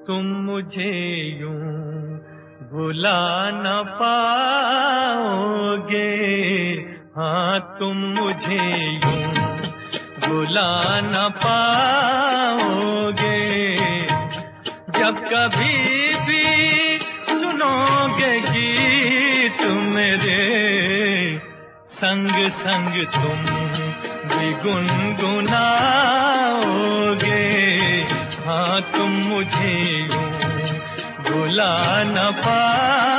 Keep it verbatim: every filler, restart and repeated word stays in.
तुम मुझे यूं भुला न पाओगे, हाँ तुम मुझे यूं भुला न पाओगे। जब कभी भी सुनोगे गीत मेरे, संग संग तुम भी गुनगुनाओगे, हाँ तुम मुझे यूं भुला न पाओगे।